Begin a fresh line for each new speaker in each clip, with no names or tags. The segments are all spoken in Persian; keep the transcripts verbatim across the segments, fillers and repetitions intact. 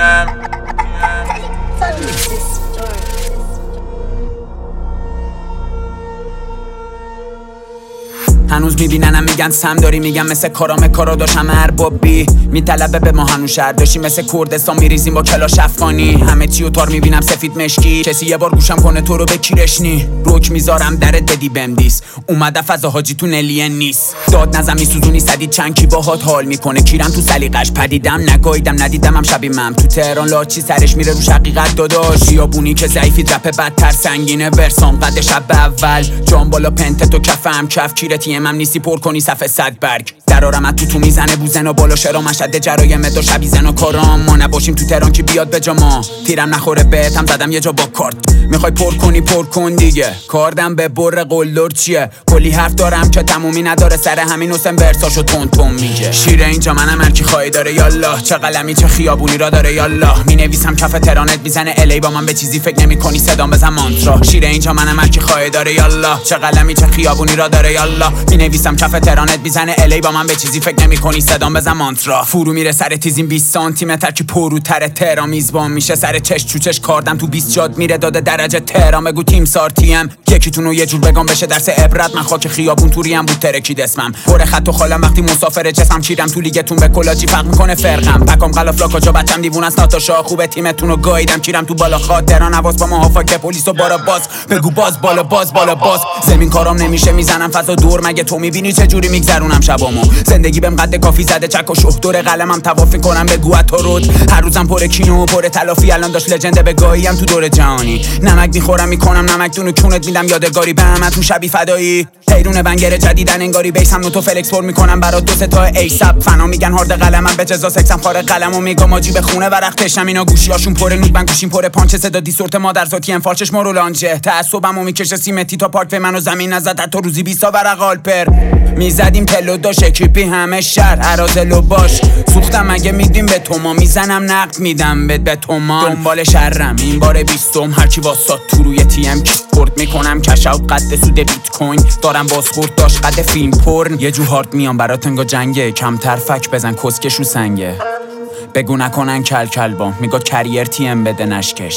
هنوز میبیننم میگن سم داری، میگم مثل کارام کارا داشتم اربابی میطلبه به ما هنوز شهر داشتی، مثل کردستان میریزیم با کلاش افغانی، همه چی و تار میبینم سفید مشکی، کسی یه بار گوشم کنه تو رو به کیرشنی، روک میذارم درت بدی بمدیس، اومده فضا حاجی تو نلین نیست، داد نزم میسوزونی سدید چند کی باهات حال میکنه، کیرم تو سلیقش پدیدم نگاییدم ندیدم هم شبیمم، تو تهران لاچی سرش میره رو شقیقت داداش، خیابونی که ضعیفی رپ بدتر سنگینه، ورسام قد شب اول جام بالا پنت تو کفم کف کیرتی هم نیستی پر کنی صفحه صد برگ، درارم تو تو میزنه بوزن و بالا شرا مشهد جرایم دو شبی زن و کارام، ما نباشیم تو تهران که بیاد به جا ما، تیرم نخوره بهتم زدم یه جا با کارت، میخوای پر کنی پر کن دیگه، کاردم به بر قلدر چیه، کلی حرف دارم که تمومی نداره، سر همین حسین ورساشو تون تون میگه، شیر اینجا منم هر کی خواهی داره یالله، چه قلمی چه خیابونی را داره یالله، مینویسم کف تهرانت میزنه الی با من به چیزی فکر نمیکنی صدام بزن مانترا، شیر اینجا منم هر کی خواهی داره یالله، چه قلمی چه خیابونی را داره یالله، مینویسم کف تهرانت میزنه الی با من به چیزی فکر نمیکنی صدام بزن مانترا، فرو میره سر تیزیم بیست سانتی متر که پروتر تهران میزبان میشه، سر چش چوچش کاردم تو بیست جاد میره داده درجه تهران، بگو تیم سارتیم یکیتونو یه جور بگم بشه درس عبرت، من خاک خیابون توری هم بود ترکید اسمم، پر خط و خالم وقتی مسافر جسمم، چیرم تو لیگتون به کلاجی فرق میکنه فرقم، پکام غلافلا کجا بچم دیوونه است ناتاشا، خوبه تیمتونو گاییدم چیرم تو بالا خاطران حواس با محافظه پلیس و بارا باز، بگو باز بالا باز بالا باز، زمین کارام نمیشه میزنم فضا دور، مگه تو میبینی چه جوری میگذرونم شبامو، زندگی بهم قد کافی زده چک و شوخ دور قلمم توافی کنم بگو تو رود، هر روزم پر کینو و پر تلافی، الان داش لجند بگاهیم تو دور جهانی، نمک میخورم میکنم نمک دونو کونت میدم یادگاری به همتون شبی فدایی، حیرون بنگر جدیدن انگاری بیسم نوتو فلکس پر میکنم برا دو سه تا ایساب، فنا میگن هارد قلمم به جزا سکسم خاره قلمو میگم ماجی به خونه ورق تشم، اینا گوشیاشون پر نود من گوشیم پر پانچ، صدا دیسورت مادر ذاتی ام فالچش مارو لانجه، تعصبمو میکشه سیمتی تا پارک منو زمین نزد تا روزی بیست تا ورق آلپر، میزدیم تلو داش اکیپی همه شهر ارازلو باش، سوختم مگه میدیم به تو ما، میزنم نقد میدم بد به تو ما، دنبال شرم این بار بیستم، هرچی واسات تو روی تی ام کیبورد میکنم کش اوت قد سود بیت کوین، دارم بازخورد داش قد فیلم پرن، یه جو هارد میام برات انگا جنگه، کمتر فک بزن کسکش رو سنگه، بگو نکنن کل کل بام، میگه کریر تی ام بده نشکش،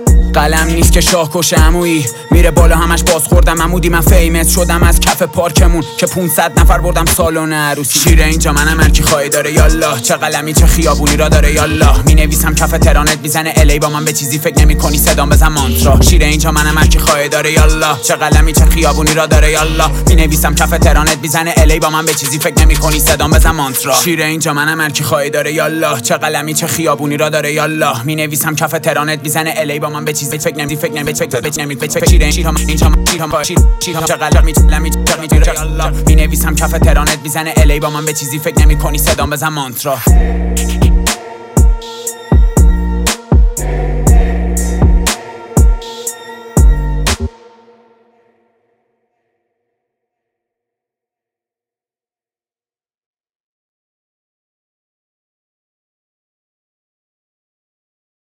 قلم نیست که شاه کشه عمویی، میره بالا همش باز خوردم عمودی، من فیمس شدم از کف پارکمون که پونصد نفر بردم سالن عروسی، شیر اینجا منم هر کی خواهی داره یالله، چه قلمی چه خیابونی را داره یالله، مینویسم کف تهرانت میزنه الی با من به چیزی فکر نمیکنی صدام بزن مانترا، شیر اینجا منم هر کی خواهی داره یالله، چه قلمی چه خیابونی را داره یالله، مینویسم کف تهرانت میزنه الی با من به چیزی فکر نمیکنی صدام بزن مانترا، شیر اینجا منم هر کی خواهی داره یالله، چه قلمی چه خیابونی را داره یالله، مینویسم کف تهرانت میزنه الی با من به چیزی فکر نمی فکر نمی فکر فکر نمی فکر شیر شیر هم اینجا شیر هم شیر شیر هم چقدر می لمی می الله مینویسم کف تهرانت میزنه الی با من به چیزی فکر نمیکنی صدام بزن مانترا.